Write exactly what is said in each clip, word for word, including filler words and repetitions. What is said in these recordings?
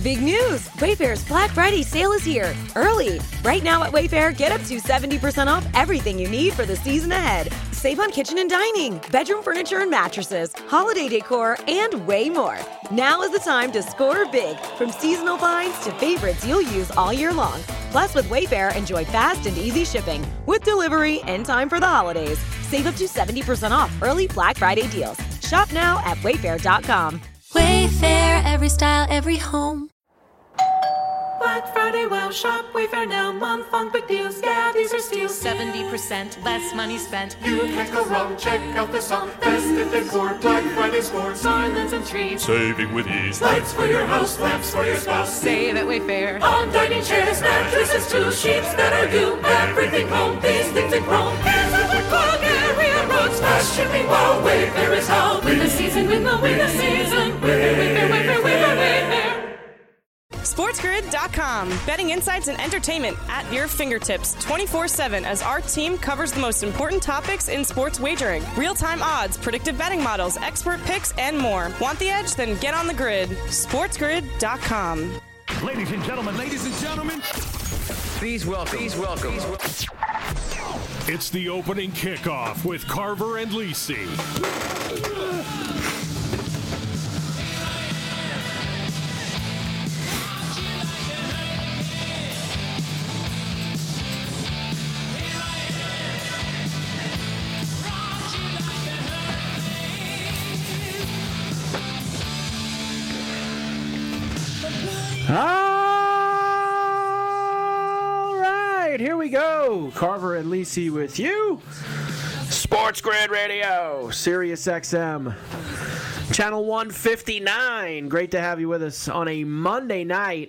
Big news! Wayfair's Black Friday sale is here, early. Right now at Wayfair, get up to seventy percent off everything you need for the season ahead. Save on kitchen and dining, bedroom furniture and mattresses, holiday decor, and way more. Now is the time to score big, from seasonal finds to favorites you'll use all year long. Plus, with Wayfair, enjoy fast and easy shipping with delivery in time for the holidays. Save up to seventy percent off early Black Friday deals. Shop now at wayfair dot com. Wayfair, every style, every home. Black Friday, wow, shop Wayfair now, month long big deals, yeah, these are steals. seventy percent less money spent. You can't go wrong, check out the song. Festive decor, Black Friday scores. Garlands and trees, Saving with ease. Lights for your house, lamps for your spouse. save at Wayfair. On dining chairs, mattresses too, sheets that are you. Everything home, these things in Chrome. Here's a quick plug, area roads, fast shipping, wow, Wayfair is how. Win the season, win the, win the season. Wayfair, Wayfair, Wayfair, Wayfair, Wayfair. SportsGrid dot com. Betting insights and entertainment at your fingertips twenty-four seven as our team covers the most important topics in sports wagering. Real-time odds, predictive betting models, expert picks, and more. Want the edge? Then get on the grid. SportsGrid dot com. Ladies and gentlemen, ladies and gentlemen, Please welcome. Please welcome. it's the opening kickoff with Carver and Lisi. All right, here we go. Carver and Lisi with you. Sports Grid Radio, Sirius X M, Channel one fifty-nine. Great to have you with us on a Monday night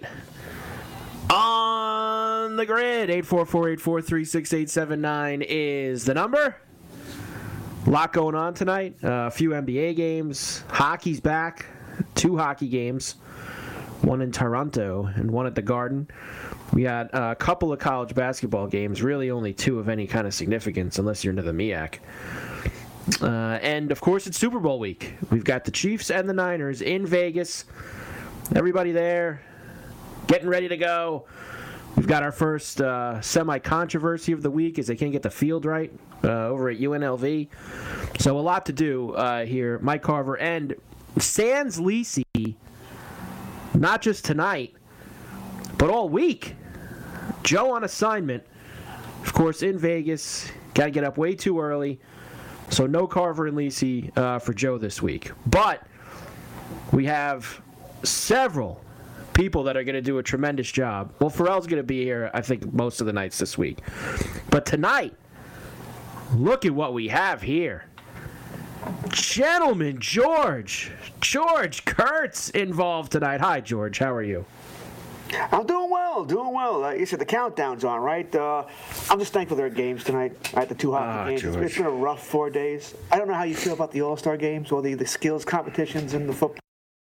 on the grid. eight four four, eight four three, six eight seven nine is the number. A lot going on tonight. Uh, a few N B A games. Hockey's back. Two hockey games. One in Toronto and one at the Garden. We had a couple of college basketball games, really only two of any kind of significance, unless you're into the M E A C. Uh, and, of course, it's Super Bowl week. We've got the Chiefs and the Niners in Vegas. Everybody there getting ready to go. We've got our first uh, semi-controversy of the week as they can't get the field right uh, over at U N L V. So a lot to do uh, here. Mike Carver and Sans Lisi. Not just tonight, but all week. Joe on assignment, of course, in Vegas. Got to get up way too early. So no Carver and Lisi uh, for Joe this week. But we have several people that are going to do a tremendous job. Well, Pharrell's going to be here, I think, most of the nights this week. But tonight, look at what we have here. Gentleman George. George Kurtz involved tonight. Hi, George. How are you? I'm doing well, doing well. Uh, you said the countdown's on, right? Uh, I'm just thankful there are games tonight. Right, the two hockey Ah, games. It's, George. it's been a rough four days. I don't know how you feel about the All-Star games or the, the skills competitions in the football.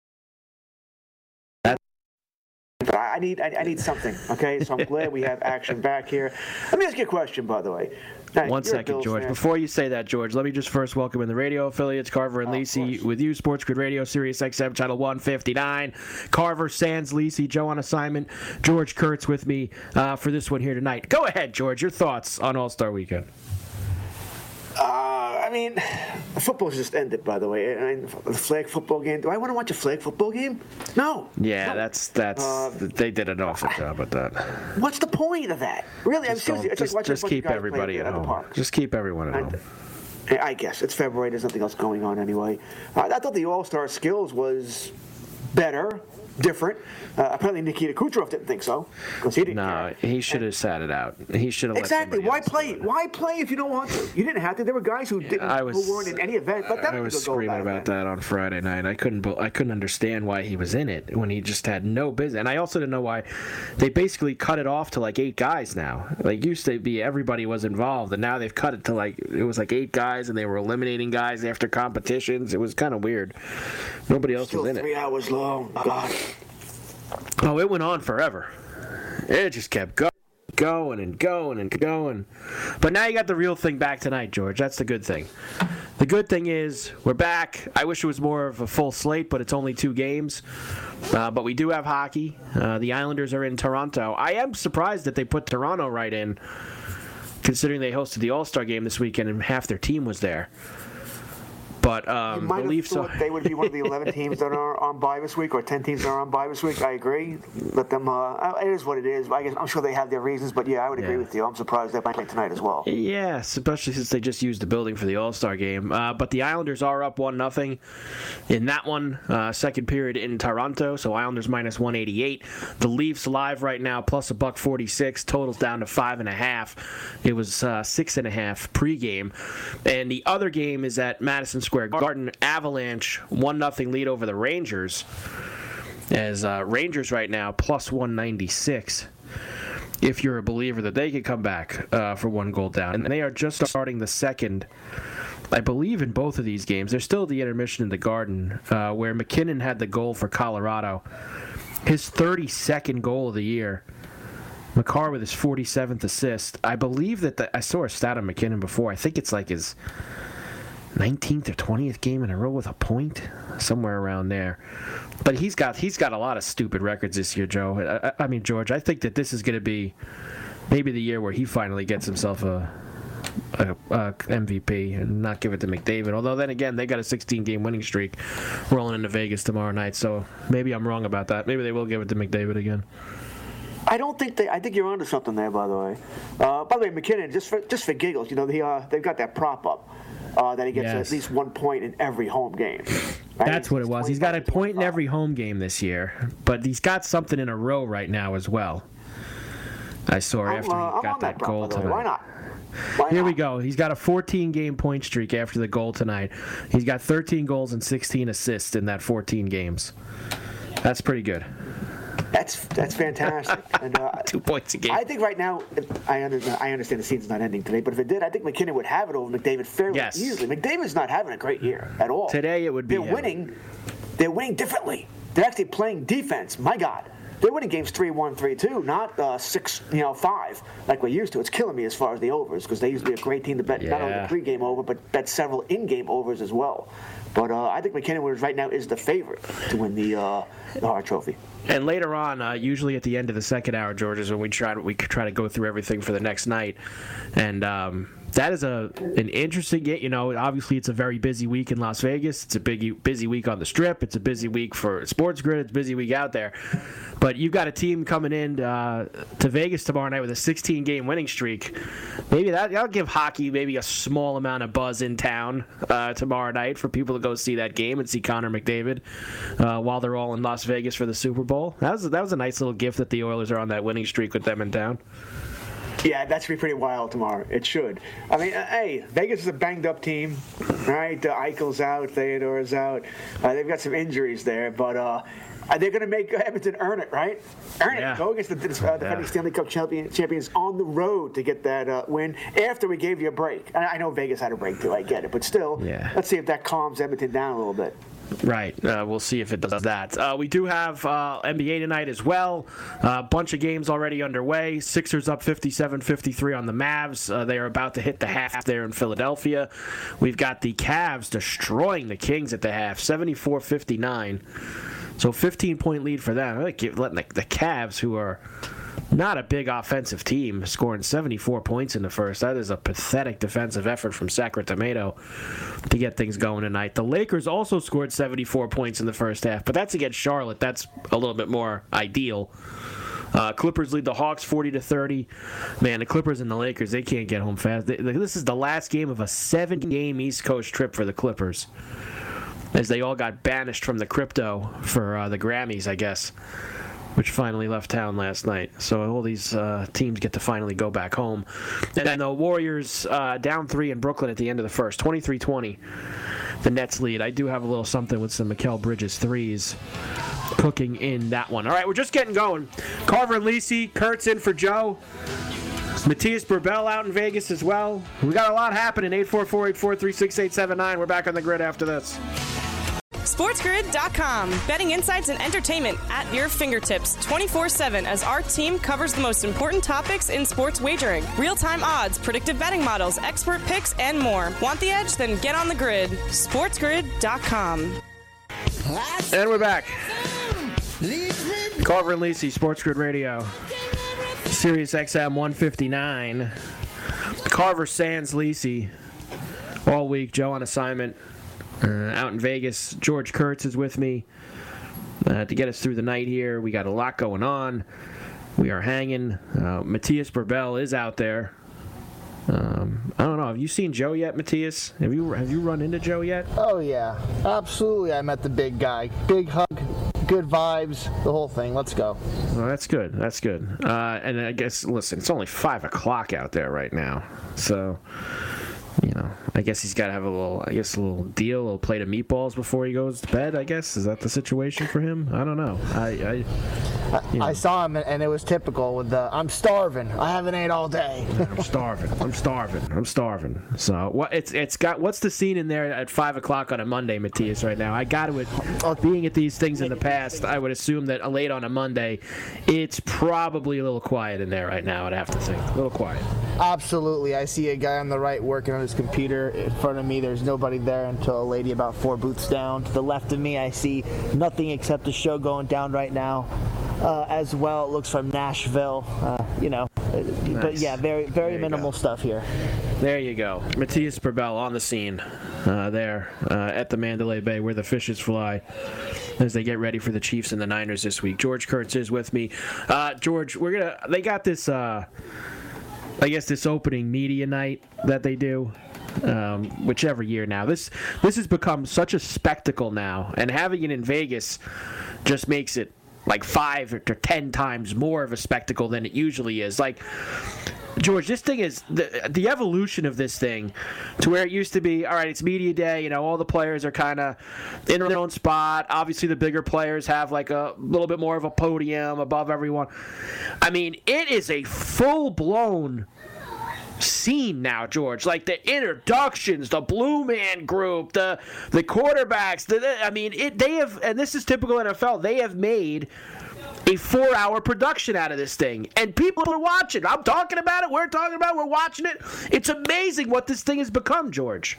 But I I need I, I need something, okay? So I'm glad we have action back here. Let me ask you a question, by the way. Now, One you're a second, Bills George. fan. Before you say that, George, let me just first welcome in the radio affiliates, Carver and Oh, of Lisi, course. with you, Sports Grid Radio, Sirius X M, Channel one fifty-nine. Carver, Sans, Lisi, Joe on assignment, George Kurtz with me uh, for this one here tonight. Go ahead, George. Your thoughts on All-Star Weekend. Uh, I mean, football's just ended, by the way. I mean, the flag football game. Do I want to watch a flag football game? No. Yeah, No. that's that's Uh, they did an awful job with that. What's the point of that? Really, I'm Just, seriously. don't- It's just, like watching just a bunch of keep guys play everybody at the home. park. Just keep everyone at And- home. I guess it's February. There's nothing else going on anyway. Uh, I thought the All-Star skills was better, different. Uh, apparently, Nikita Kucherov didn't think so because he didn't. No, care. he should have sat it out. He should have. Exactly. Let somebody Why else play? do it. Why play if you don't want to? You didn't have to. There were guys who didn't, I was- who weren't in any event. But that I was a go screaming about that on Friday night. I couldn't. bel- I couldn't understand why he was in it when he just had no business. And I also didn't know why they basically cut it off to like eight guys now. Like used to be everybody was involved, and now they've cut it to like it was like eight guys, and they were eliminating guys after competitions. It was kind of weird. Nobody else Still was in three it. hours long. God. Oh, it went on forever. It just kept going. Going and going and going. But now you got the real thing back tonight, George. That's the good thing. The good thing is we're back. I wish it was more of a full slate, but it's only two games. Uh, but we do have hockey. Uh, the Islanders are in Toronto. I am surprised that they put Toronto right in, considering they hosted the All-Star game this weekend and half their team was there. But um, the Leafs are... they would be one of the eleven teams that are on bye this week, or ten teams that are on bye this week. I agree. Let them. Uh, it is what it is. I guess I'm sure they have their reasons, but yeah, I would agree yeah. with you. I'm surprised they're playing tonight as well. Yeah, especially since they just used the building for the All-Star game. Uh, but the Islanders are up one nothing in that one. Uh, second period in Toronto, so Islanders minus one eighty-eight. The Leafs live right now plus a buck forty-six. Totals down to five and a half. It was uh, six and a half pregame, and the other game is at Madison Square Garden. Avalanche one nothing lead over the Rangers, as uh, Rangers right now plus one ninety-six, if you're a believer that they could come back uh, for one goal down. And they are just starting the second, I believe, in both of these games. There's still the intermission in the Garden, uh, where McKinnon had the goal for Colorado, his thirty-second goal of the year. Makar with his forty-seventh assist. I believe that the, I saw a stat on McKinnon before. I think it's like his nineteenth or twentieth game in a row with a point, somewhere around there. But he's got he's got a lot of stupid records this year, Joe. I, I mean, George, I think that this is going to be maybe the year where he finally gets himself a, a, a M V P and not give it to McDavid. Although then again, they got a sixteen-game winning streak rolling into Vegas tomorrow night, so maybe I'm wrong about that. Maybe they will give it to McDavid again. I don't think they. I think you're onto something there, by the way. Uh, by the way, McKinnon, just for just for giggles, you know, they uh, they've got that prop up. Uh, that he gets yes. at least one point in every home game. Right? That's what it was. He's got a point in every home game this year, but he's got something in a row right now as well. I saw I'm, after he uh, got that that goal tonight. Why not? Why Here not? we go. He's got a fourteen-game point streak after the goal tonight. He's got thirteen goals and sixteen assists in that fourteen games. That's pretty good. That's that's fantastic. And, uh, Two points a game. I think right now, I understand, I understand the season's not ending today, but if it did, I think McKinnon would have it over McDavid fairly yes. easily. McDavid's not having a great year at all. Today it would be. They're him. winning. They're winning differently. They're actually playing defense. My God. They're winning games three one, three two, not uh, six, you know, five like we're used to. It's killing me as far as the overs because they used to be a great team to bet yeah. not only the pre-game over, but bet several in-game overs as well. But uh, I think McKinnon right now is the favorite to win the uh, the Hart Trophy. And later on, uh, usually at the end of the second hour, George, is when we try to we try to go through everything for the next night, and um, that is a an interesting game. You know, obviously it's a very busy week in Las Vegas. It's a big busy week on the Strip. It's a busy week for Sports Grid. It's a busy week out there. But you've got a team coming in uh, to Vegas tomorrow night with a sixteen-game winning streak. Maybe that, that'll give hockey maybe a small amount of buzz in town uh, tomorrow night for people to go see that game and see Connor McDavid uh, while they're all in Las Vegas for the Super Bowl. That was that was a nice little gift that the Oilers are on that winning streak with them in town. Yeah, that should be pretty wild tomorrow. It should. I mean, uh, hey, Vegas is a banged-up team, right? Uh, Eichel's out, Theodore's out. Uh, they've got some injuries there, but uh, they're going to make Edmonton earn it, right? Earn yeah. it. Go against the uh, defending yeah. Stanley Cup champion, champions on the road to get that uh, win after we gave you a break. And I know Vegas had a break, too. I get it. But still, yeah. let's see if that calms Edmonton down a little bit. Right. Uh, we'll see if it does that. Uh, we do have uh, N B A tonight as well. A uh, bunch of games already underway. Sixers up fifty-seven fifty-three on the Mavs. Uh, they are about to hit the half there in Philadelphia. We've got the Cavs destroying the Kings at the half, seventy-four fifty-nine. So fifteen-point lead for them. I like letting the, the Cavs, who are not a big offensive team, scoring seventy-four points in the first. That is a pathetic defensive effort from Sacramento to get things going tonight. The Lakers also scored seventy-four points in the first half, but that's against Charlotte. That's a little bit more ideal. Uh, Clippers lead the Hawks forty to thirty. Man, the Clippers and the Lakers, they can't get home fast. They, this is the last game of a seven-game East Coast trip for the Clippers, as they all got banished from the crypto for uh, the Grammys, I guess, which finally left town last night. So all these uh, teams get to finally go back home. And then the Warriors uh, down three in Brooklyn at the end of the first, twenty-three twenty. The Nets lead. I do have a little something with some Mikal Bridges threes cooking in that one. All right, we're just getting going. Carver and Lisi, Kurt's in for Joe. Matthias Burbell out in Vegas as well. We got a lot happening. eight four four, eight four three, six eight seven nine. We're back on the grid after this. SportsGrid dot com. Betting insights and entertainment at your fingertips twenty-four seven as our team covers the most important topics in sports wagering. Real-time odds, predictive betting models, expert picks, and more. Want the edge? Then get on the grid. SportsGrid dot com. And we're back. Carver and Lisi, Sports Grid Radio. Sirius X M one fifty-nine. Carver sans Lisi all week. Joe on assignment uh, out in Vegas. George Kurtz is with me uh, to get us through the night here. We got a lot going on. We are hanging. Uh, Matthias Burbell is out there. Um, I don't know. Have you seen Joe yet, Matthias? Have you have you run into Joe yet? Oh yeah, absolutely. I met the big guy. Big hug, good vibes, the whole thing. Let's go. Well, that's good. That's good. Uh, and I guess, listen, it's only five o'clock out there right now, so you know, I guess he's got to have a little, I guess, a little deal, a little plate of meatballs before he goes to bed. I guess is that the situation for him? I don't know. I. I I, I saw him, and it was typical with the, I'm starving. I haven't ate all day. I'm starving. I'm starving. I'm starving. So what? It's it's got. What's the scene in there at five o'clock on a Monday, Matthias? Right now, I got to. Being at these things in the past, I would assume that late on a Monday, it's probably a little quiet in there right now. I'd have to think a little quiet. Absolutely. I see a guy on the right working on his computer. In front of me, there's nobody there until a lady about four booths down. To the left of me, I see nothing except the show going down right now. Uh, as well, it looks from Nashville, uh, you know, nice. But yeah, very, very minimal go. stuff here. There you go. Matthias Burbell on the scene uh, there uh, at the Mandalay Bay where the fishes fly as they get ready for the Chiefs and the Niners this week. George Kurtz is with me. Uh, George, we're gonna. They got this, uh, I guess, this opening media night that they do. Um, whichever year now. This this has become such a spectacle now, and having it in Vegas just makes it like five or ten times more of a spectacle than it usually is. Like, George, this thing is the the evolution of this thing to where it used to be, all right, it's media day, you know, all the players are kind of in their own spot. Obviously, the bigger players have like a little bit more of a podium above everyone. I mean, it is a full-blown scene now, George. Like the introductions, the Blue Man Group, the the quarterbacks. The, the, I mean, it. They have, and this is typical N F L. They have made a four-hour production out of this thing, and people are watching. I'm talking about it. We're talking about it. We're watching it. It's amazing what this thing has become, George.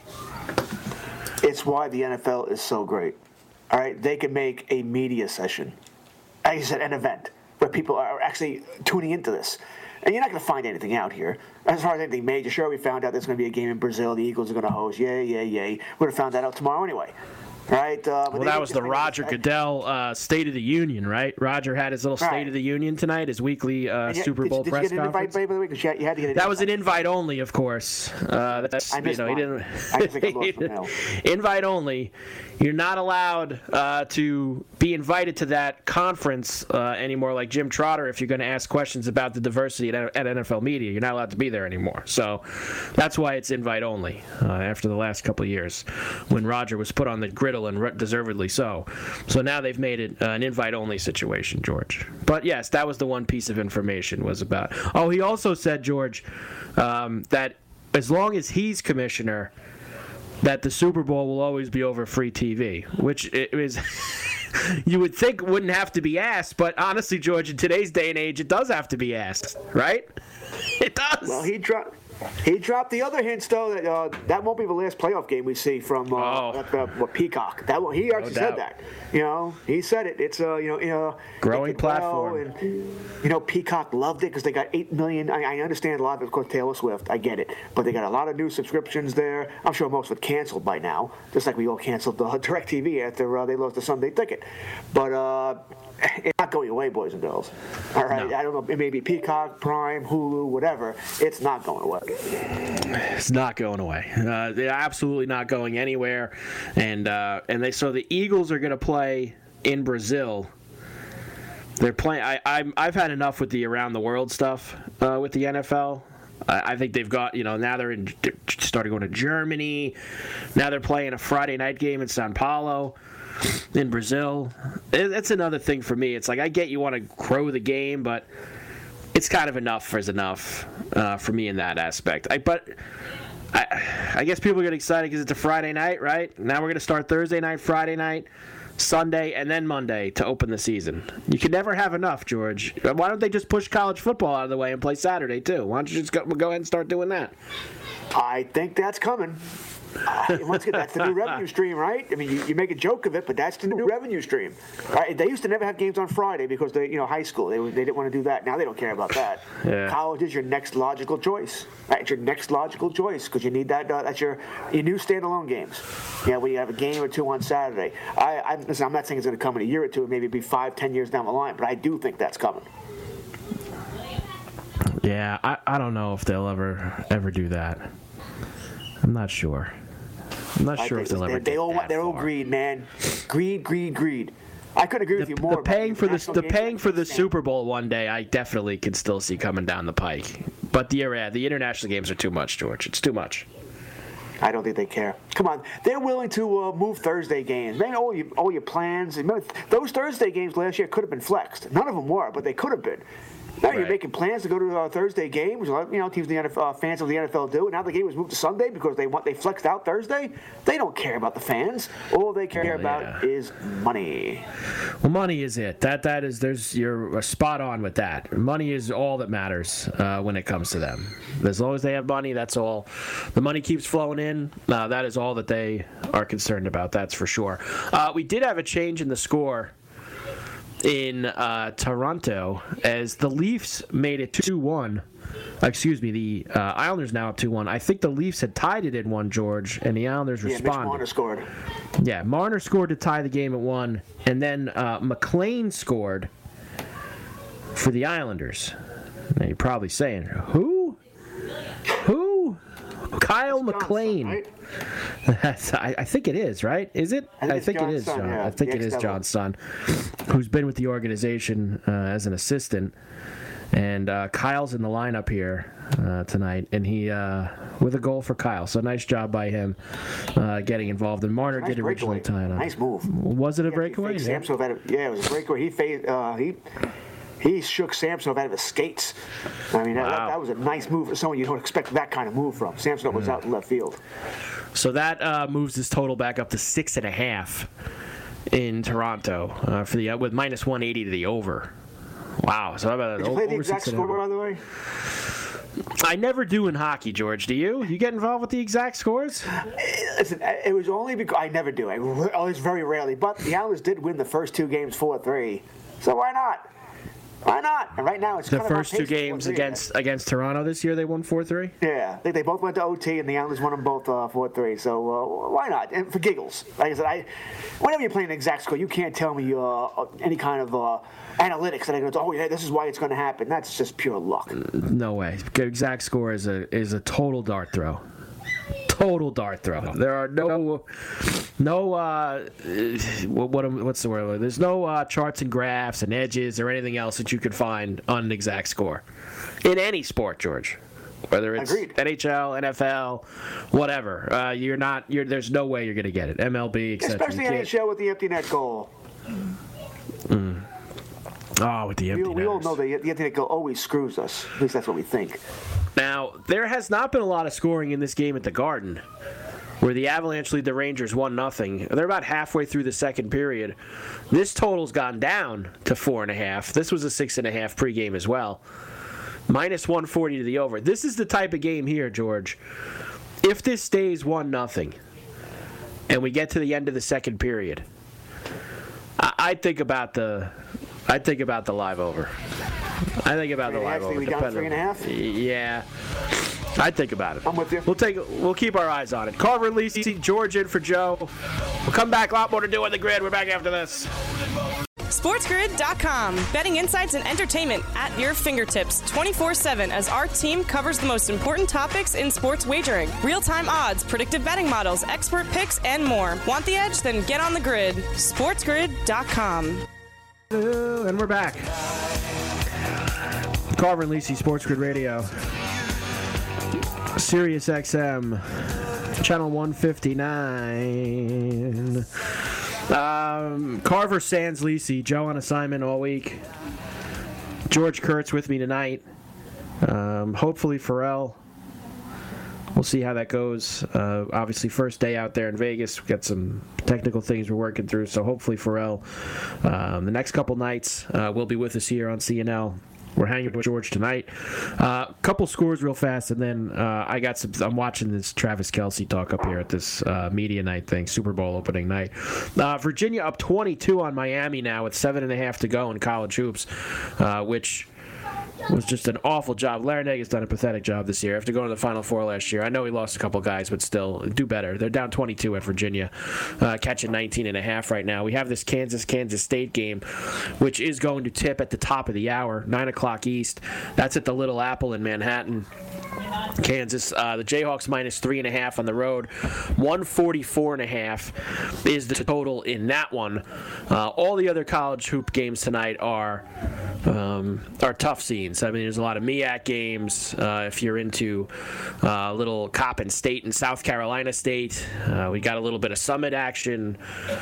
It's why the N F L is so great. All right, they can make a media session, like I said, an event where people are actually tuning into this. And you're not going to find anything out here. As far as anything major, sure, we found out there's going to be a game in Brazil. The Eagles are going to host. Yay, yay, yay. We would have found that out tomorrow anyway. Right? Uh, well, that was the Roger Goodell uh, State of the Union, right? Roger had his little State right. of the Union tonight, his weekly uh, you, Super Bowl did, press did you get an conference. Invite, by the way? Because you had, you had to get an that invite. was an invite only, of course. Uh, that's, I missed you know, mine. he didn't, I just think I lost from hell. Invite only. You're not allowed uh, to be invited to that conference uh, anymore, like Jim Trotter, if you're going to ask questions about the diversity at, at N F L media. You're not allowed to be there anymore. So that's why it's invite only uh, after the last couple of years when Roger was put on the griddle, and deservedly so. So now they've made it uh, an invite-only situation, George. But yes, that was the one piece of information was about. Oh, he also said, George, um, that as long as he's commissioner, that the Super Bowl will always be over free T V, which it is you would think wouldn't have to be asked, but honestly, George, in today's day and age, it does have to be asked, right? It does. Well, he dropped. He dropped the other hints, though, that uh, that won't be the last playoff game we see from uh, oh. uh, uh, Peacock. That He actually no said that. You know, he said it. It's a uh, you know, you know growing platform. Well, and, you know, Peacock loved it because they got eight million. I, I understand a lot of it, of course, Taylor Swift. I get it, but they got a lot of new subscriptions there. I'm sure most of it canceled by now, just like we all canceled the DirecTV after uh, they lost the Sunday ticket. But uh, it's not going away, boys and girls. All right, no. I don't know. It may be Peacock, Prime, Hulu, whatever. It's not going away. It's not going away. Uh, they're absolutely not going anywhere. And uh, and they so the Eagles are going to play in Brazil. They're playing. I, I'm, I've had enough with the around the world stuff uh, with the N F L. I, I think they've got, you know, now they're in, they're starting going to Germany. Now they're playing a Friday night game in Sao Paulo in Brazil. That's another thing for me. It's like, I get you want to grow the game, but it's kind of enough is enough uh, for me in that aspect. I, but I, I guess people get excited because it's a Friday night, right? Now we're going to start Thursday night, Friday night, Sunday, and then Monday to open the season. You can never have enough, George. Why don't they just push college football out of the way and play Saturday, too? Why don't you just go, go ahead and start doing that? I think that's coming. Uh, once again, that's the new revenue stream, right? I mean, you, you make a joke of it, but that's the new revenue stream. Right? They used to never have games on Friday because they, you know, high school they, they didn't want to do that. Now they don't care about that. Yeah. College is your next logical choice. Right? It's your next logical choice because you need that. Uh, that's your your new standalone games. Yeah, where you have a game or two on Saturday. I, I listen, I'm not saying it's going to come in a year or two, maybe be five, ten years down the line, but I do think that's coming. Yeah, I, I don't know if they'll ever ever do that. I'm not sure. I'm not sure if they'll ever. They, they all that they're all far. greed, man. Greed, greed, greed. I couldn't agree The, with you more. the paying for the the paying for the Stand. Super Bowl one day, I definitely can still see coming down the pike. But the yeah, the international games are too much, George. It's too much. I don't think they care. Come on, they're willing to uh, move Thursday games. Man, all your all your plans. Remember, those Thursday games last year could have been flexed. None of them were, but they could have been. Now Right. you're making plans to go to a Thursday game, which you know teams, the N F L, uh, fans of the N F L do. And now the game was moved to Sunday because they want they flexed out Thursday. They don't care about the fans. All they care Well, about yeah. is money. Well, money is it. That that is. There's you're spot on with that. Money is all that matters uh, when it comes to them. As long as they have money, that's all. The money keeps flowing in. Uh, that is all that they are concerned about. That's for sure. Uh, we did have a change in the score in uh, Toronto as the Leafs made it two one. Excuse me, the uh, Islanders now up two one. I think the Leafs had tied it in one, George, and the Islanders Yeah, Mitch responded. Marner scored. Yeah, Marner scored to tie the game at one, and then uh, McLean scored for the Islanders. Now you're probably saying, who? Who? Kyle McLean. Right? That's, I, I think it is, right? Is it? I think I it's think it John's is, son, John. yeah. I think The it is ex-devil. John's son, who's been with the organization uh, as an assistant. And uh, Kyle's in the lineup here uh, tonight, and he uh, with a goal for Kyle. So nice job by him uh, getting involved. And Marner Nice did originally breakaway. tie it up. Nice move. Was it a Yeah, breakaway? he faked Yeah. Samsonov out of, yeah, it was a breakaway. He fade, uh, he he shook Samsonov out of his skates. I mean, that, Wow. that, that was a nice move for someone you don't expect that kind of move from. Samsonov was out in left field. So that uh, moves his total back up to six and a half in Toronto uh, for the uh, with minus one eighty to the over. Wow. So how about Did you that? play the Over exact six and a score, half. by the way? I never do in hockey, George. Do you? You get involved with the exact scores? Listen, it was only because I never do. I always very rarely. But the Islanders did win the first two games four three. So why not? Why not? And right now it's The kind of on first pace two for games four three. against against Toronto this year, they won four three? Yeah, they, they both went to O T, and the Islanders won them both uh, four three. So uh, why not? And for giggles, like I said, I, whenever you're playing an exact score, you can't tell me uh, any kind of uh, analytics that are going to. Oh yeah, this is why it's going to happen. That's just pure luck. No way. Exact score is a is a total dart throw. Total dart throw. There are no, no. Uh, what, what what's the word? There's no uh, charts and graphs and edges or anything else that you could find on an exact score in any sport, George. Whether it's Agreed. N H L, N F L, whatever. Uh, you're not. You're. There's no way you're going to get it. M L B, et cetera. Especially You N can't- H L with the empty net goal. Oh, with the We, empty we all netters. know that the empty net goal always screws us. At least that's what we think. Now, there has not been a lot of scoring in this game at the Garden, where the Avalanche lead the Rangers one nothing. They're about halfway through the second period. This total's gone down to four and a half. This was a six and a half pregame as well. Minus one forty to the over. This is the type of game here, George. If this stays one nothing, and we get to the end of the second period, I I'd think about the, I'd think about the live over. I think about Three the and a half, live think over. we down depending- three and a half? Yeah. I'd think about it. I'm with you. We'll take. We'll keep our eyes on it. Carver and Lisi, George in for Joe. We'll come back. A lot more to do on the grid. We're back after this. SportsGrid dot com. Betting insights and entertainment at your fingertips twenty-four seven as our team covers the most important topics in sports wagering. Real-time odds, predictive betting models, expert picks, and more. Want the edge? Then get on the grid. SportsGrid dot com. Uh, and we're back. Carver and Lisi, Sports Grid Radio. Sirius X M, channel one fifty-nine. Um, Carver sans Lisi, Joe on assignment all week. George Kurtz with me tonight. Um, hopefully Pharrell we'll see how that goes. Uh, obviously, first day out there in Vegas. We've got some technical things we're working through, so hopefully Pharrell, um, the next couple nights, uh, will be with us here on C N L. We're hanging with George tonight. A uh, couple scores real fast, and then uh, I got some. I'm watching this Travis Kelce talk up here at this uh, media night thing, Super Bowl opening night. Uh, Virginia up twenty-two on Miami now with seven and a half to go in college hoops, uh, which was just an awful job. Larinaga done a pathetic job this year after going to the Final Four last year. I know he lost a couple guys, but still, do better. They're down twenty-two at Virginia, uh, catching nineteen and a half right now. We have this Kansas-Kansas State game, which is going to tip at the top of the hour, nine o'clock East. That's at the Little Apple in Manhattan. Kansas, uh, the Jayhawks minus three and a half on the road. one forty-four and a half is the total in that one. Uh, all the other college hoop games tonight are um, are tough scenes. I mean, there's a lot of M E A C games. Uh, if you're into uh, little Coppin State and South Carolina State, uh, we got a little bit of Summit action.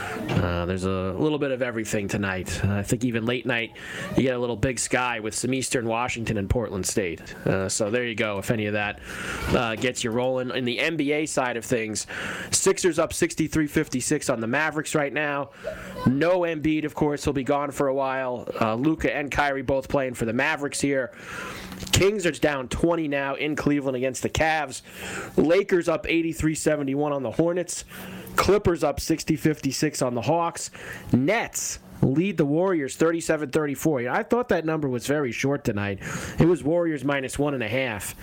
Uh, there's a little bit of everything tonight. Uh, I think even late night, you get a little Big Sky with some Eastern Washington and Portland State. Uh, so there you go. If any of that uh, gets you rolling. In the N B A side of things, Sixers up sixty-three fifty-six on the Mavericks right now. No Embiid, of course, he'll be gone for a while. Uh, Luka and Kyrie both playing for the Mavericks here. Kings are down twenty now in Cleveland against the Cavs. Lakers up eighty-three seventy-one on the Hornets. Clippers up sixty fifty-six on the Hawks. Nets lead the Warriors thirty-seven thirty-four. I thought that number was very short tonight. It was Warriors minus one and a half.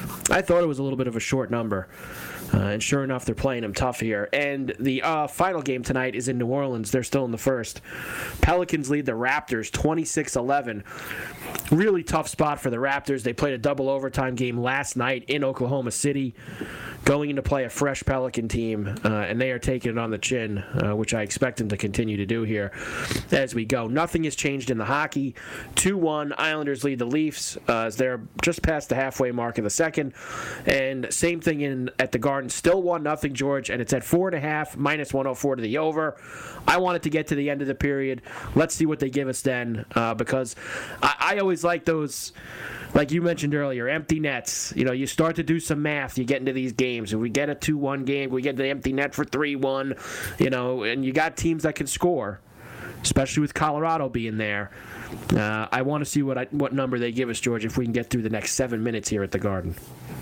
I thought it was a little bit of a short number. Uh, and sure enough, they're playing them tough here. And the uh, final game tonight is in New Orleans. They're still in the first. Pelicans lead the Raptors twenty-six eleven. Really tough spot for the Raptors. They played a double overtime game last night in Oklahoma City, going in to play a fresh Pelican team, uh, and they are taking it on the chin, uh, which I expect them to continue to do here as we go. Nothing has changed in the hockey. two one, Islanders lead the Leafs uh, as they're just past the halfway mark of the second. And same thing in at the Garden. Still one nothing, George, and it's at four and a half, minus one oh four to the over. I want it to get to the end of the period. Let's see what they give us then, uh, because I, I always like those, like you mentioned earlier, empty nets. You know, you start to do some math, you get into these games. If we get a two one game, we get the empty net for three one, you know, and you got teams that can score, especially with Colorado being there. Uh, I want to see what I, what number they give us, George, if we can get through the next seven minutes here at the Garden.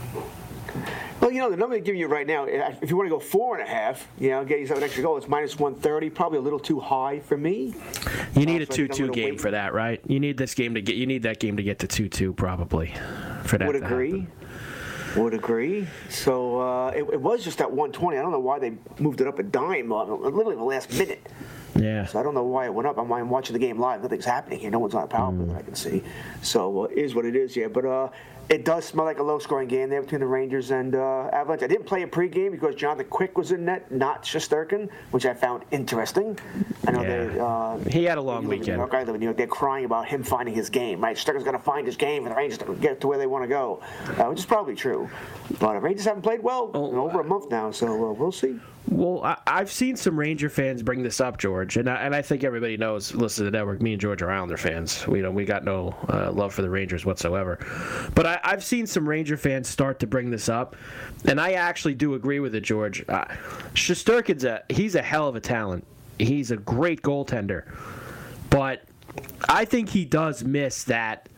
Well, you know, the number they're giving you right now, if you want to go four and a half, you know, get yourself an extra goal, it's minus one thirty, probably a little too high for me. You need uh, a so two two game wait. for that, right? You need this game to get. You need that game to get to two two probably for that. Would to agree. Happen. Would agree. So uh, it, it was just at one twenty. I don't know why they moved it up a dime, uh, literally the last minute. Yeah. So I don't know why it went up. I'm, I'm watching the game live. Nothing's happening here. No one's on a power play mm. that I can see. So uh, it is what it is here. But uh, it does smell like a low-scoring game there between the Rangers and uh, Avalanche. I didn't play a pregame because Jonathan Quick was in net, not Shesterkin, which I found interesting. I know yeah. they, uh, he had a long weekend. New York, I live in New York. They're crying about him finding his game. Right? Shesterkin's going to find his game, and the Rangers get to where they want to go, uh, which is probably true. But the Rangers haven't played well oh, in over a month now, so uh, we'll see. Well, I, I've seen some Ranger fans bring this up, George, and I, and I think everybody knows. Listen to the network. Me and George are Islander fans. We don't. We got no uh, love for the Rangers whatsoever. But I, I've seen some Ranger fans start to bring this up, and I actually do agree with it, George. Uh, Shesterkin's a he's a hell of a talent. He's a great goaltender, but I think he does miss that.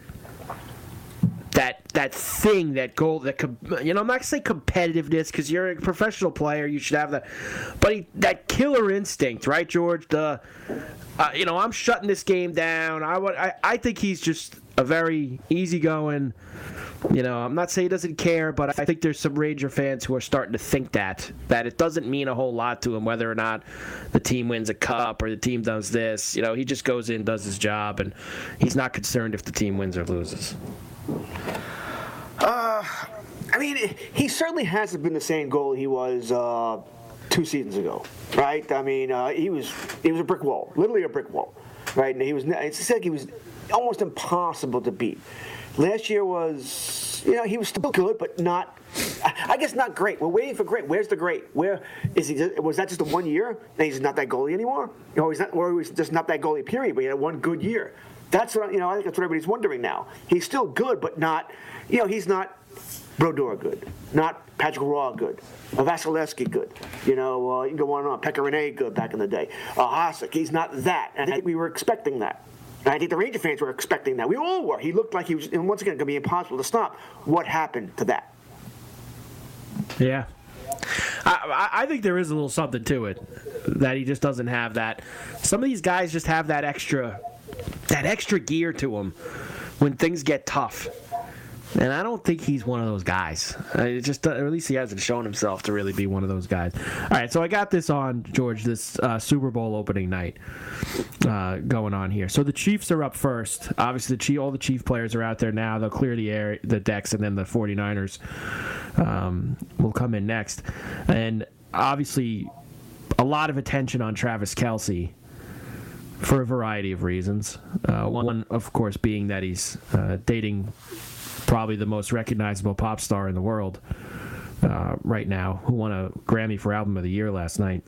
That that thing, that goal, that you know, I'm not gonna say competitiveness because you're a professional player, you should have that, but he, that killer instinct, right, George? The, uh, you know, I'm shutting this game down. I would, I, I think he's just a very easygoing. You know, I'm not saying he doesn't care, but I think there's some Ranger fans who are starting to think that that it doesn't mean a whole lot to him whether or not the team wins a cup or the team does this. You know, he just goes in, does his job, and he's not concerned if the team wins or loses. Uh, I mean, he certainly hasn't been the same goalie he was uh, two seasons ago, right? I mean, uh, he was he was a brick wall, literally a brick wall, right? And he was it's like he was almost impossible to beat. Last year was, you know, he was still good, but not, I guess not great. We're waiting for great. Where's the great? Where is he? Was that just a one year? And he's not that goalie anymore? You know, he's not, or he's just not that goalie, period, but he had one good year. That's what, you know, I think that's what everybody's wondering now. He's still good, but not, you know, he's not, Brodeur good, not Patrick Roy good, uh, Vasilevsky good. You know, uh, you can go on and on. Pekka Rinne good back in the day. Uh, Hasek, he's not that, and I think we were expecting that. And I think the Ranger fans were expecting that. We all were. He looked like he was, and once again, going to be impossible to stop. What happened to that? Yeah. I, I think there is a little something to it, that he just doesn't have that. Some of these guys just have that extra, that extra gear to them when things get tough. And I don't think he's one of those guys. It just, or at least he hasn't shown himself to really be one of those guys. All right, so I got this on, George, this uh, Super Bowl opening night uh, going on here. So the Chiefs are up first. Obviously, the Chief, all the Chief players are out there now. They'll clear the air, the decks, and then the 49ers um, will come in next. And obviously, a lot of attention on Travis Kelce for a variety of reasons. Uh, one, of course, being that he's uh, dating probably the most recognizable pop star in the world uh, right now, who won a Grammy for Album of the Year last night.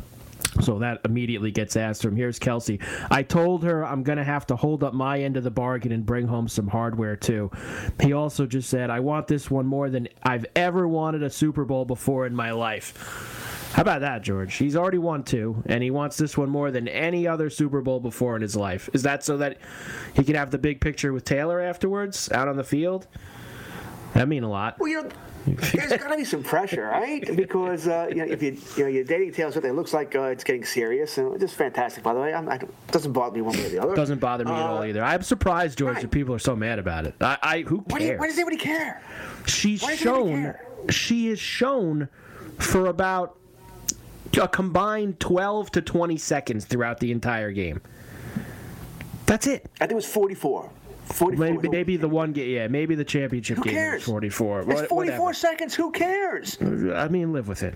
So that immediately gets asked to him. Here's Kelce. I told her I'm going to have to hold up my end of the bargain and bring home some hardware, too. He also just said, I want this one more than I've ever wanted a Super Bowl before in my life. How about that, George? He's already won two, and he wants this one more than any other Super Bowl before in his life. Is that so that he can have the big picture with Taylor afterwards, out on the field? That mean a lot. Well, you know, there's got to be some pressure, right? Because uh, you know, if you you know you're dating Taylor Swift, it looks like uh, it's getting serious, and it's fantastic, by the way. I'm, I don't, it doesn't bother me one way or the other. Doesn't bother me uh, at all either. I'm surprised, George, right. that people are so mad about it. I, I who cares? Why, do you, why does anybody care? She's shown. She is shown for about a combined twelve to twenty seconds throughout the entire game. That's it. I think it was forty-four. forty-four. Maybe, maybe the one game, yeah, maybe the championship Who game cares? was forty-four. It's What, forty-four whatever. seconds. Who cares? I mean, live with it.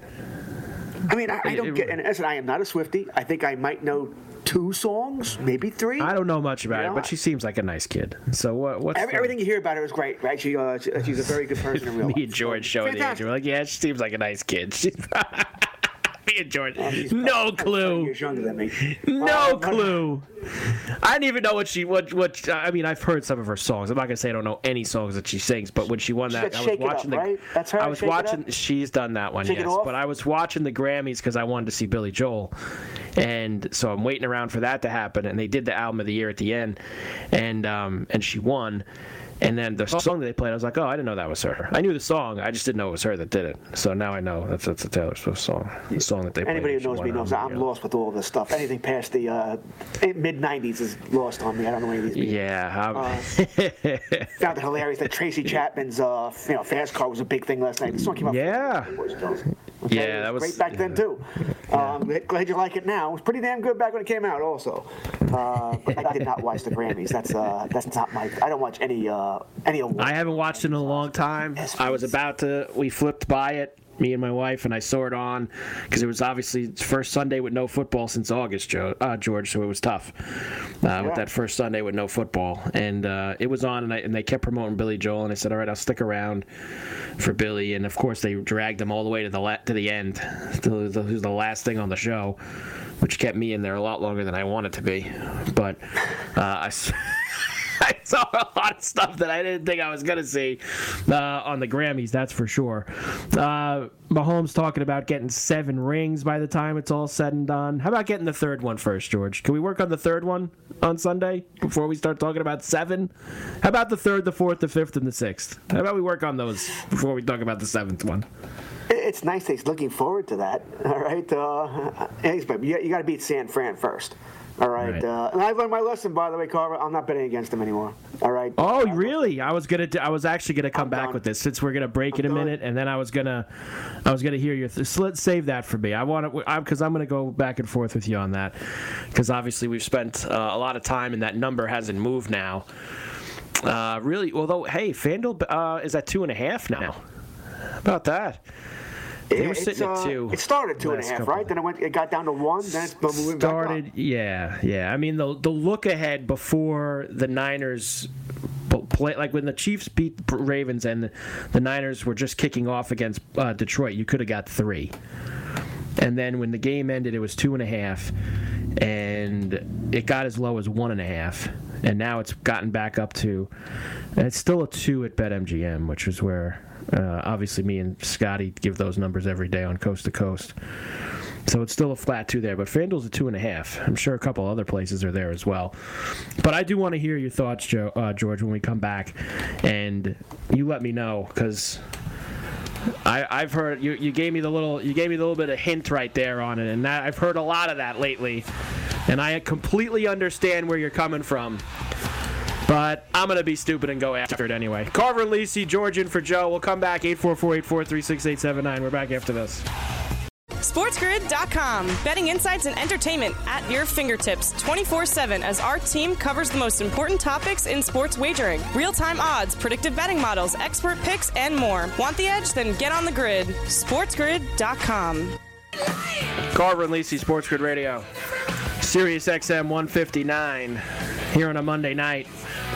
I mean, I, I don't get. And listen, I am not a Swiftie. I think I might know two songs, maybe three. I don't know much about you her, know? but she seems like a nice kid. So what? What's Every, the... everything you hear about her is great, right? She, uh, she she's a very good person in real life. Me and George showing the age. We're like, yeah, she seems like a nice kid. She's me and George, well, no clue. Years younger than me. No uh, clue. I didn't even know what she what what. I mean, I've heard some of her songs. I'm not gonna say I don't know any songs that she sings, but when she won that, she I was watching up, the. Right? That's her. I was Shake watching. She's done that one, Shake yes. But I was watching the Grammys because I wanted to see Billy Joel, and so I'm waiting around for that to happen. And they did the album of the year at the end, and um and she won. And then the song that they played, I was like, oh, I didn't know that was her. I knew the song, I just didn't know it was her that did it. So now I know that's, that's a Taylor Swift song, the song that they played. Anybody who knows me knows I'm lost with all this stuff. Anything past the uh, mid nineties is lost on me. I don't know any of these people. Yeah. Uh, found it hilarious that Tracy Chapman's uh, you know, Fast Car was a big thing last night. The song came out. Yeah. Okay, yeah, that was great back yeah. then too. Yeah. Um, glad you like it now. It was pretty damn good back when it came out, also. Uh, but I did not watch the Grammys. That's uh, that's not my. I don't watch any uh, any awards. I haven't watched it in a long time. I was about to. We flipped by it, me and my wife, and I saw it on because it was obviously its first Sunday with no football since August, Joe, uh, George. So it was tough uh, yeah. with that first Sunday with no football, and uh, it was on, and, I, and they kept promoting Billy Joel, and I said, all right, I'll stick around for Billy, and of course they dragged him all the way to the la- to the end, to the, the last thing on the show, which kept me in there a lot longer than I wanted to be, but uh, I. I saw a lot of stuff that I didn't think I was going to see uh, on the Grammys, that's for sure. Uh, Mahomes talking about getting seven rings by the time it's all said and done. How about getting the third one first, George? Can we work on the third one on Sunday before we start talking about seven? How about the third, the fourth, the fifth, and the sixth? How about we work on those before we talk about the seventh one? It's nice that he's looking forward to that, all right? Uh, you you got to beat San Fran first. All right, right. Uh, and I learned my lesson, by the way, Carver. I'm not betting against him anymore. All right. Oh, really? I was gonna. I was actually gonna come I'm back done. with this since we're gonna break I'm in a done. minute, and then I was gonna, I was gonna hear your. Th- so let's save that for me. I want to, because I'm, I'm gonna go back and forth with you on that, because obviously we've spent uh, a lot of time, and that number hasn't moved now. Uh, really, although, hey, FanDuel uh, is at two and a half now. How about that? They yeah, were sitting uh, at two. It started two and a half, right? Then it went. It got down to one. Then it's moving started, back up. Yeah, yeah. I mean, the the look ahead before the Niners play, like when the Chiefs beat the Ravens and the, the Niners were just kicking off against uh, Detroit, you could have got three. And then when the game ended, it was two and a half. and it got as low as one and a half, and now it's gotten back up to, and it's still a two at BetMGM, which is where uh, obviously me and Scotty give those numbers every day on Coast to Coast. So it's still a flat two there, but FanDuel's a two and a half. I'm sure a couple other places are there as well. But I do want to hear your thoughts, Joe, uh, George, when we come back, and you let me know, because I, I've heard you, you gave me the little you gave me the little bit of hint right there on it, and that, I've heard a lot of that lately, and I completely understand where you're coming from. But I'm going to be stupid and go after it anyway. Carver and Lisi, George in for Joe. We'll come back, eight four four, eight four three, six eight seven nine. We're back after this. SportsGrid dot com. Betting insights and entertainment at your fingertips twenty-four seven as our team covers the most important topics in sports wagering. Real-time odds, predictive betting models, expert picks, and more. Want the edge? Then get on the grid. SportsGrid dot com. Carver and Lisi, Sports Grid Radio. Sirius X M one fifty-nine here on a Monday night.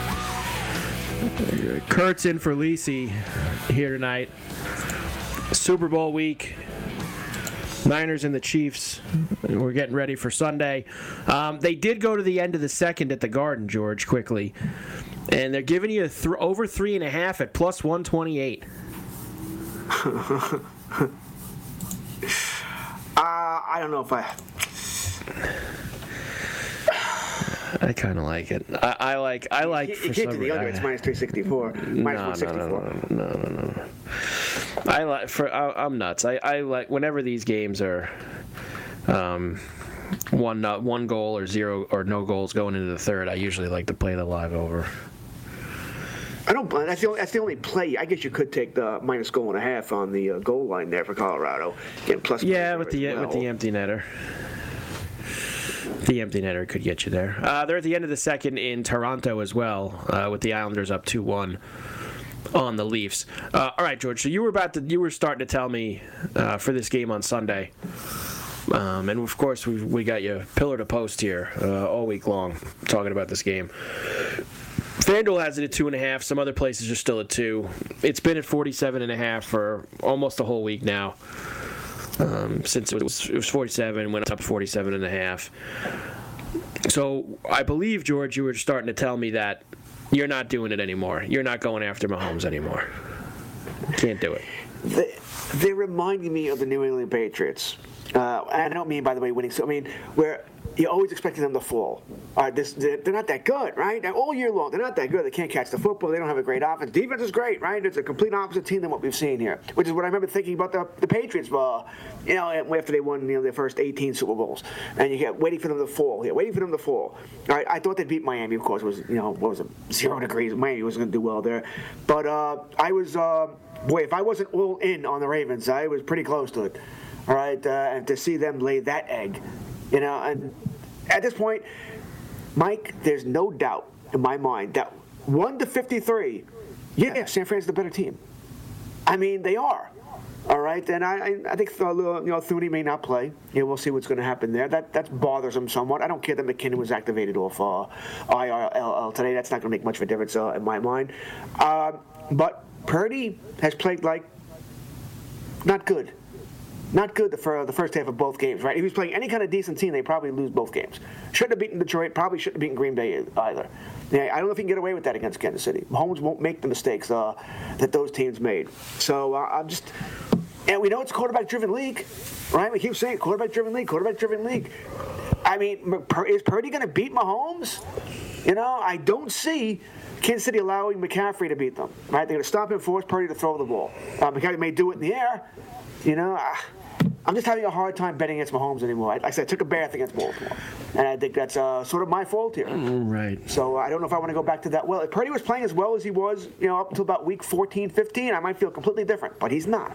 Kurt's in for Lisi here tonight. Super Bowl week. Niners and the Chiefs. We're getting ready for Sunday. Um, they did go to the end of the second at the Garden, George, quickly. And they're giving you a th- over three and a half at plus one twenty-eight. uh, I don't know if I... I kind of like it. I, I like. I like. You, for you can't some do the other. It's minus three sixty-four. Minus no, one sixty-four. No, no, no, no, no, no. I like. For I, I'm nuts. I, I like whenever these games are, um, one uh, one goal or zero or no goals going into the third. I usually like to play the live over. I don't. That's the only. That's the only play. I guess you could take the minus goal and a half on the uh, goal line there for Colorado. Get plus. Yeah, with the well. with the empty netter. The empty netter could get you there. Uh, they're at the end of the second in Toronto as well, uh, with the Islanders up two one on the Leafs. Uh, all right, George. So you were about to, you were starting to tell me uh, for this game on Sunday, um, and of course we we got you pillar to post here uh, all week long talking about this game. FanDuel has it at two and a half. Some other places are still at two. It's been at forty-seven and a half for almost a whole week now. Um, since it was, it was forty-seven, went up to forty-seven and a half. So I believe, George, you were starting to tell me that you're not doing it anymore. You're not going after Mahomes anymore. Can't do it. They, they're reminding me of the New England Patriots. Uh, and I don't mean, by the way, winning. So I mean, where you're always expecting them to fall. All right, this, they're, they're not that good, right? Now, all year long, they're not that good. They can't catch the football. They don't have a great offense. Defense is great, right? It's a complete opposite team than what we've seen here, which is what I remember thinking about the, the Patriots, uh, you know, after they won you know, their first eighteen Super Bowls. And you get waiting for them to fall here, waiting for them to fall. All right, I thought they'd beat Miami, of course. It was, you know, what was it, zero degrees. Miami wasn't going to do well there. But uh, I was, uh, boy, if I wasn't all in on the Ravens, I was pretty close to it. All right, uh, and to see them lay that egg, you know, and at this point, Mike, there's no doubt in my mind that one to fifty-three, yeah, San Fran's the better team. I mean, they are. All right, and I, I think uh, you know Thuney may not play. Yeah, we'll see what's going to happen there. That that bothers him somewhat. I don't care that McKinnon was activated off uh, I R L today. That's not going to make much of a difference uh, in my mind. Uh, but Purdy has played like not good. Not good for the first half of both games, right? If he was playing any kind of decent team, they'd probably lose both games. Shouldn't have beaten Detroit, probably shouldn't have beaten Green Bay either. Yeah, I don't know if he can get away with that against Kansas City. Mahomes won't make the mistakes uh, that those teams made. So uh, I'm just, and we know it's a quarterback-driven league, right? We keep saying quarterback-driven league, quarterback-driven league. I mean, is Purdy going to beat Mahomes? You know, I don't see Kansas City allowing McCaffrey to beat them, right? They're going to stop and force Purdy to throw the ball. Uh, McCaffrey may do it in the air, you know. Uh, I'm just having a hard time betting against Mahomes anymore. Like I said, I took a bath against Baltimore, and I think that's uh, sort of my fault here. Right. So uh, I don't know if I want to go back to that. Well, if Purdy was playing as well as he was, you know, up until about week fourteen, fifteen, I might feel completely different. But he's not.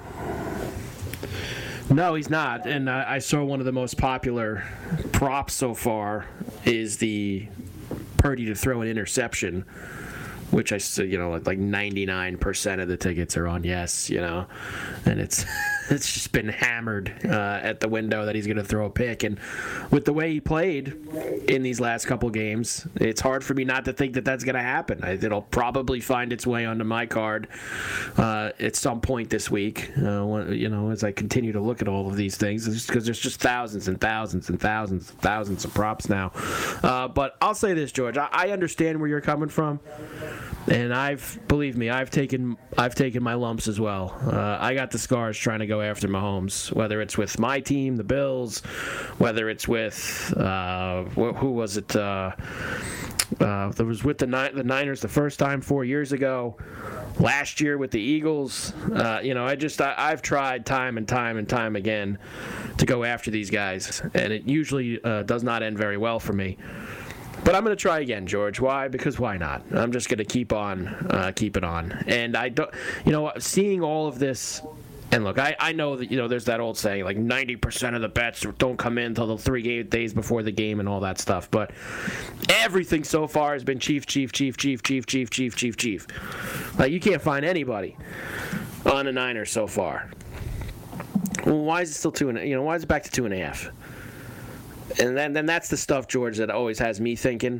No, he's not. And uh, I saw one of the most popular props so far is the Purdy to throw an interception, which I, you know, like ninety-nine percent of the tickets are on yes, you know, and it's it's just been hammered uh, at the window that he's going to throw a pick. And with the way he played in these last couple games, it's hard for me not to think that that's going to happen. It'll probably find its way onto my card uh, at some point this week, uh, when, you know, as I continue to look at all of these things, because there's just thousands and thousands and thousands and thousands of props now. Uh, but I'll say this, George, I, I understand where you're coming from. And I've, believe me, I've taken I've taken my lumps as well. Uh, I got the scars trying to go after Mahomes, whether it's with my team, the Bills, whether it's with, uh, who was it? Uh, uh, that was with the, the Niners the first time four years ago. Last year with the Eagles. Uh, you know, I just, I, I've tried time and time and time again to go after these guys. And it usually uh, does not end very well for me. But I'm going to try again, George. Why? Because why not? I'm just going to keep on, uh, keep it on. And I don't, you know, seeing all of this, and look, I, I know that, you know, there's that old saying, like ninety percent of the bets don't come in until the three game, days before the game and all that stuff. But everything so far has been Chief, Chief, Chief, Chief, Chief, Chief, Chief, Chief, Chief. Like, you can't find anybody on the Niners so far. Well, why is it still two and, you know, why is it back to two and a half? And then, then that's the stuff, George, that always has me thinking.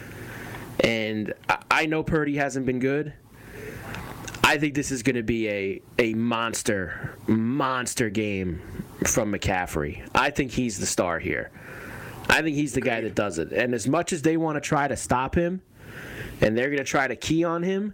And I, I know Purdy hasn't been good. I think this is going to be a, a monster, monster game from McCaffrey. I think he's the star here. I think he's the guy that does it. And as much as they want to try to stop him, and they're going to try to key on him,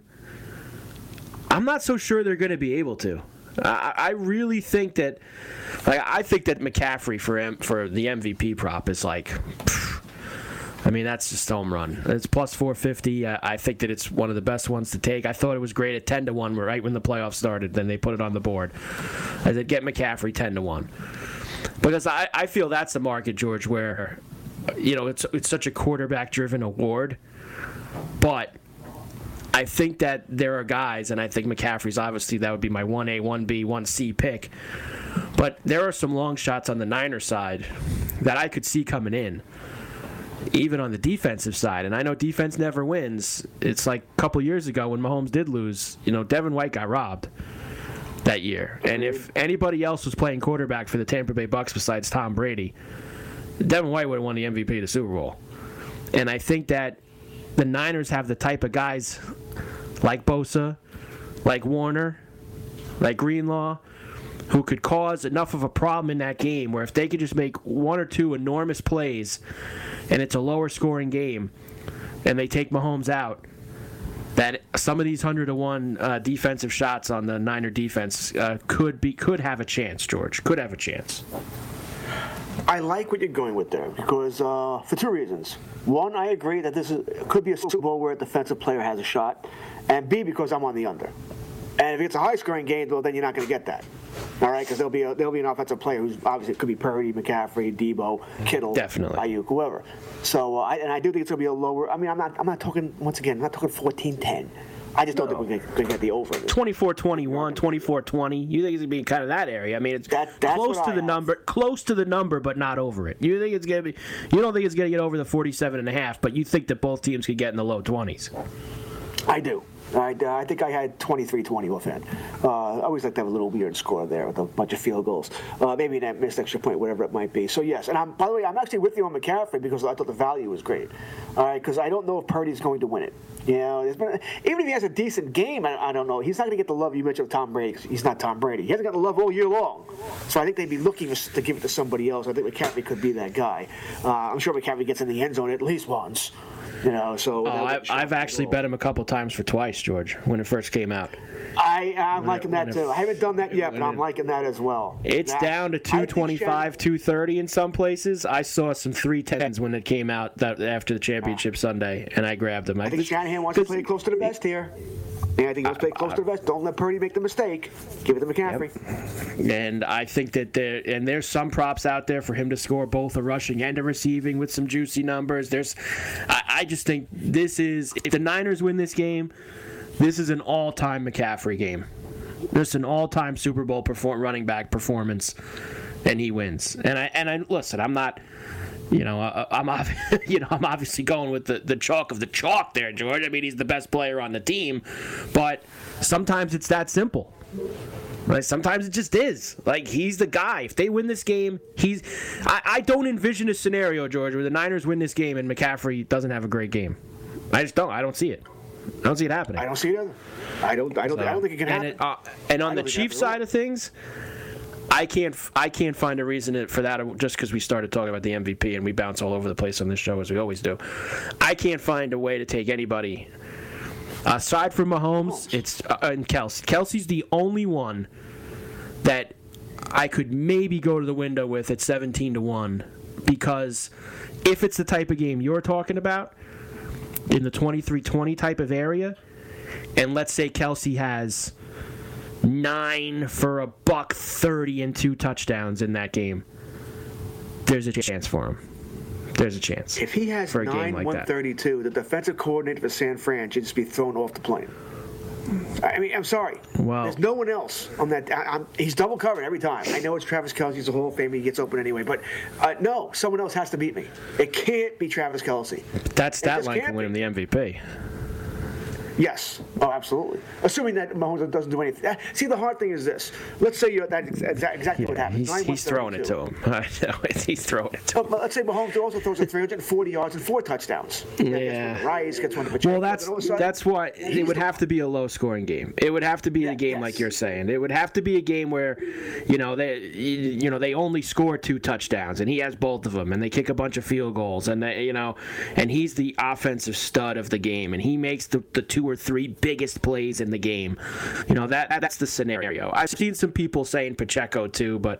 I'm not so sure they're going to be able to. I, I really think that, like, I think that McCaffrey for M, for the M V P prop is like, pff, I mean, that's just home run. It's plus four fifty. I, I think that it's one of the best ones to take. I thought it was great at ten to one right when the playoffs started. Then they put it on the board. I said, get McCaffrey ten to one. Because I, I feel that's the market, George, where, you know, it's it's such a quarterback-driven award. But I think that there are guys, and I think McCaffrey's obviously, that would be my one A, one B, one C pick. But there are some long shots on the Niners side that I could see coming in, even on the defensive side. And I know defense never wins. It's like a couple years ago when Mahomes did lose, you know, Devin White got robbed that year. And if anybody else was playing quarterback for the Tampa Bay Bucks besides Tom Brady, Devin White would have won the M V P of the Super Bowl. And I think that the Niners have the type of guys like Bosa, like Warner, like Greenlaw, who could cause enough of a problem in that game where if they could just make one or two enormous plays and it's a lower scoring game and they take Mahomes out, that some of these one hundred to one uh, defensive shots on the Niner defense uh, could be could have a chance, George. Could have a chance. I like what you're going with there because uh, for two reasons. One, I agree that this is, could be a Super Bowl where a defensive player has a shot, and B, because I'm on the under. And if it's a high-scoring game, well, then you're not going to get that. All right, because there'll be a, there'll be an offensive player who's obviously it could be Purdy, McCaffrey, Debo, Kittle, definitely Ayuk, whoever. So, uh, I, and I do think it's going to be a lower. I mean, I'm not I'm not talking once again. I'm not talking fourteen ten. I just don't no. think we're going to get the over. twenty-four twenty-one, twenty-four twenty. You think it's going to be kind of that area? I mean, it's that, close to I the have. number, close to the number, but not over it. You think it's going to be? You don't think it's going to get over the forty-seven and a half, but you think that both teams could get in the low twenties. I do. I, uh, I think I had twenty-three twenty offhand. Uh, I always like to have a little weird score there with a bunch of field goals. Uh, maybe that missed extra point, whatever it might be. So, yes. And I'm, by the way, I'm actually with you on McCaffrey because I thought the value was great. All right, because I don't know if Purdy's going to win it. You know, there's been, even if he has a decent game, I, I don't know. He's not going to get the love you mentioned with Tom Brady. He's not Tom Brady. He hasn't got the love all year long. So I think they'd be looking to give it to somebody else. I think McCaffrey could be that guy. Uh, I'm sure McCaffrey gets in the end zone at least once. You know, so oh, I've, I've actually bet him a couple times for twice, George, when it first came out. I, I'm when liking it, that too. It, I haven't done that yet, but I'm liking that as well. It's that, down to two twenty-five, two thirty in some places. I saw some three tens when it came out that, after the championship Sunday, and I grabbed them. I, I think Shanahan wants to play close to the vest here. Yeah, I think he'll play close uh, to the vest. Don't let Purdy make the mistake. Give it to McCaffrey. Yep. And I think that there, and there's some props out there for him to score both a rushing and a receiving with some juicy numbers. There's, I, I just think this is, if the Niners win this game, this is an all-time McCaffrey game. This is an all-time Super Bowl perform, running back performance, and he wins. And I and I listen. I'm not. You know, uh, I'm you know I'm obviously going with the, the chalk of the chalk there, George. I mean, he's the best player on the team, but sometimes it's that simple. Like, sometimes it just is. Like, he's the guy. If they win this game, he's. I, I don't envision a scenario, George, where the Niners win this game and McCaffrey doesn't have a great game. I just don't. I don't see it. I don't see it happening. I don't see it either. I don't. I don't. So, I don't think it can happen. And, it, uh, and on the Chiefs side of things, I can't. I can't find a reason for that. Just because we started talking about the M V P and we bounce all over the place on this show as we always do. I can't find a way to take anybody aside from Mahomes. It's uh, and Kelsey. Kelsey's the only one that I could maybe go to the window with at seventeen to one, because if it's the type of game you're talking about, in the twenty-three twenty type of area, and let's say Kelsey has nine for a buck thirty and two touchdowns in that game, there's a chance for him. There's a chance. If he has for a nine game like one thirty-two, that. The defensive coordinator for San Fran should just be thrown off the plane. I mean, I'm sorry. Well, there's no one else on that. I, I'm, he's double covered every time. I know it's Travis Kelce. He's a Hall of Famer. He gets open anyway. But uh, no, someone else has to beat me. It can't be Travis Kelce. That stat line can win him the M V P. Yes. Oh, absolutely. Assuming that Mahomes doesn't do anything. See, the hard thing is this. Let's say you're that exactly yeah, what happens. He's, he's throwing it to him. I know. He's throwing it to him. But let's say Mahomes also throws it three hundred forty yards and four touchdowns. Yeah. Gets one to Rice, gets one to Pacheco. Well, that's that's why it would have to be a low-scoring game. It would have to be yeah, a game yes. like you're saying. It would have to be a game where, you know, they you know they only score two touchdowns and he has both of them, and they kick a bunch of field goals, and they, you know, and he's the offensive stud of the game, and he makes the, the two or three biggest plays in the game. You know, that that's the scenario. I've seen some people saying Pacheco too, but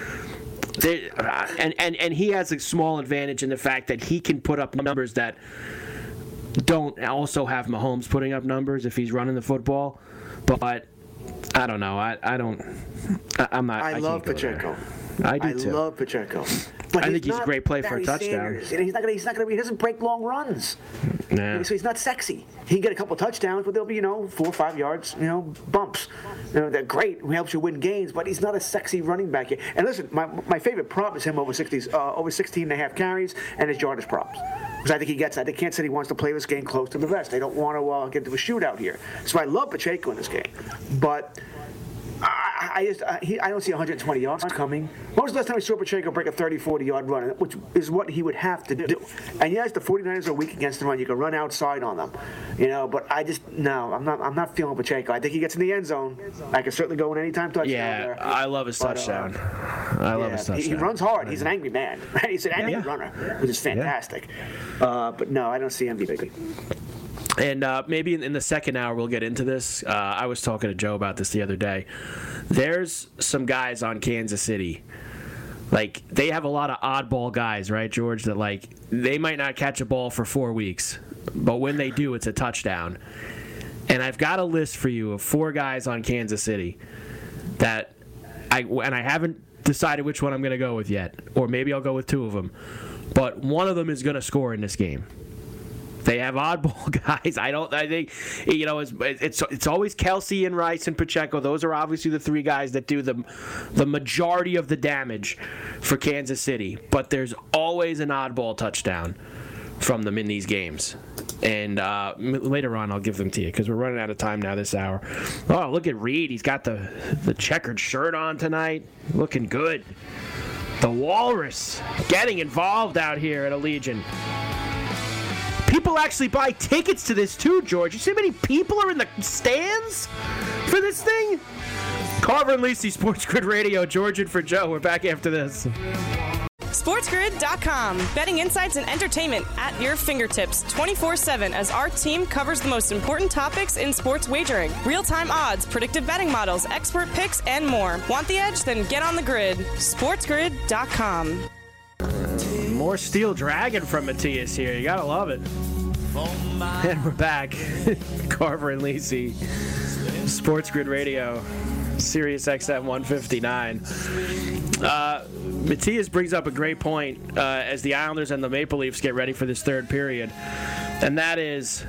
they, uh, and and and he has a small advantage in the fact that he can put up numbers that don't also have Mahomes putting up numbers if he's running the football. But I don't know. I I don't. I, I'm not. I, I love Pacheco. I do I too. I love Pacheco. But I think he's a great play for a touchdown. Sanders. He's not gonna. He's not gonna. He doesn't break long runs. Nah. So he's not sexy. He can get a couple of touchdowns, but they'll be, you know, four or five yards, you know, bumps. You know, they're great. He helps you win games, but he's not a sexy running back yet. And listen, my my favorite prop is him over sixties, uh, over sixteen and a half carries, and his yardage props. Because I think he gets that. Kansas City wants to play this game close to the vest. They don't want to uh, get into a shootout here. So I love Pacheco in this game, but I, I just I, he, I don't see one hundred twenty yards coming. When was the last time we saw Pacheco break a thirty, forty yard run, which is what he would have to do? And yes, the 49ers are weak against the run. You can run outside on them, you know. But I just no, I'm not. I'm not feeling Pacheco. I think he gets in the end zone. I can certainly go in anytime touchdown. Yeah, there. I love his but, touchdown. Uh, I love yeah, his touchdown. He, he runs hard. He's an angry man. Right? He's an angry yeah. runner, which is fantastic. Yeah. Uh, but no, I don't see M V P. And uh, maybe in, in the second hour we'll get into this. Uh, I was talking to Joe about this the other day. There's some guys on Kansas City. Like, they have a lot of oddball guys, right, George, that, like, they might not catch a ball for four weeks, but when they do, it's a touchdown. And I've got a list for you of four guys on Kansas City that I, and I haven't decided which one I'm going to go with yet, or maybe I'll go with two of them. But one of them is going to score in this game. They have oddball guys. I don't. I think, you know, it's it's it's always Kelsey and Rice and Pacheco. Those are obviously the three guys that do the the majority of the damage for Kansas City. But there's always an oddball touchdown from them in these games. And uh, later on, I'll give them to you because we're running out of time now this hour. Oh, look at Reed. He's got the the checkered shirt on tonight, looking good. The Walrus getting involved out here at Allegiant. People actually buy tickets to this too, George. You see how many people are in the stands for this thing? Carver and Lisi, Sports Grid Radio, George and for Joe. We're back after this. sports grid dot com. Betting insights and entertainment at your fingertips twenty-four seven as our team covers the most important topics in sports wagering. Real-time odds, predictive betting models, expert picks, and more. Want the edge? Then get on the grid. sports grid dot com. More Steel Dragon from Matthias here. You gotta love it. And we're back. Carver and Lisi, Sports Grid Radio, Sirius X M one fifty-nine. Uh, Matthias brings up a great point uh, as the Islanders and the Maple Leafs get ready for this third period. And that is,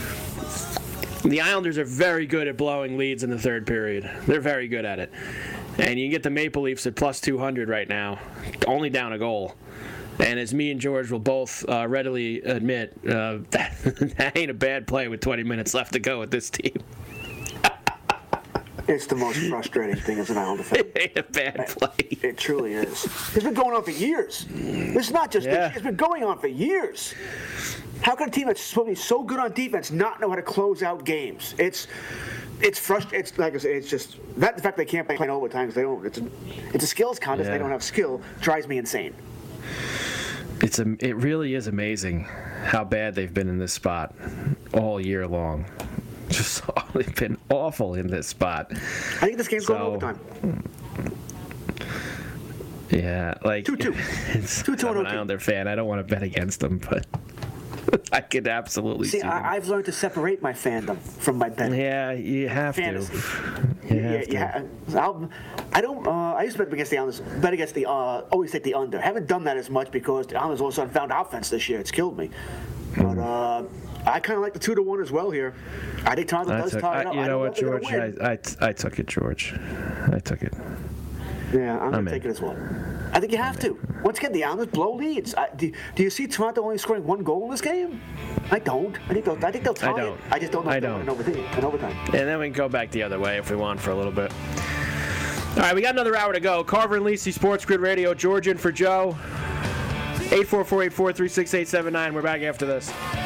the Islanders are very good at blowing leads in the third period. They're very good at it. And you can get the Maple Leafs at plus two hundred right now, only down a goal. And as me and George will both uh, readily admit, uh, that, that ain't a bad play with twenty minutes left to go with this team. It's the most frustrating thing as an Islander fan. It ain't a bad play. It, it truly is. It's been going on for years. It's not just Yeah. this. It's been going on for years. How can a team that's supposed to be so good on defense not know how to close out games? It's it's frustrating. It's like I said, it's just that the fact they can't play in overtime because they don't. It's a, it's a skills contest. Yeah. They don't have skill. Drives me insane. It's a, it really is amazing how bad they've been in this spot all year long. Just they've been awful in this spot. I think this game's So, going to overtime. Yeah, like two two. It's, two two I'm an Islander fan. I don't want to bet against them, but I could absolutely see. See, I, I've learned to separate my fandom from my betting. Yeah, you have Fantasy. to. You have yeah, to. yeah. I'll, I don't. Uh, I used to bet against the Islanders. Bet against the. Uh, always take the under. Haven't done that as much because the Islanders all of a sudden found offense this year. It's killed me. But uh, I kind of like the two to one as well here. I think Toronto I does took, tie I, it up. you I know don't what, if they're George? gonna win. I, I, I took it, George. I took it. Yeah, I'm I'm going to in. take it as well. I think you have to. Once again, the Islanders blow leads. I, do, do you see Toronto only scoring one goal in this game? I don't. I think they'll, I think they'll tie I don't. it. I just don't know I if they'll don't. win in overtime. In overtime. And then we can go back the other way if we want for a little bit. All right, we got another hour to go. Carver and Lisi, Sports Grid Radio. George in for Joe. eight four four, eight four three, six eight seven nine. We're back after this.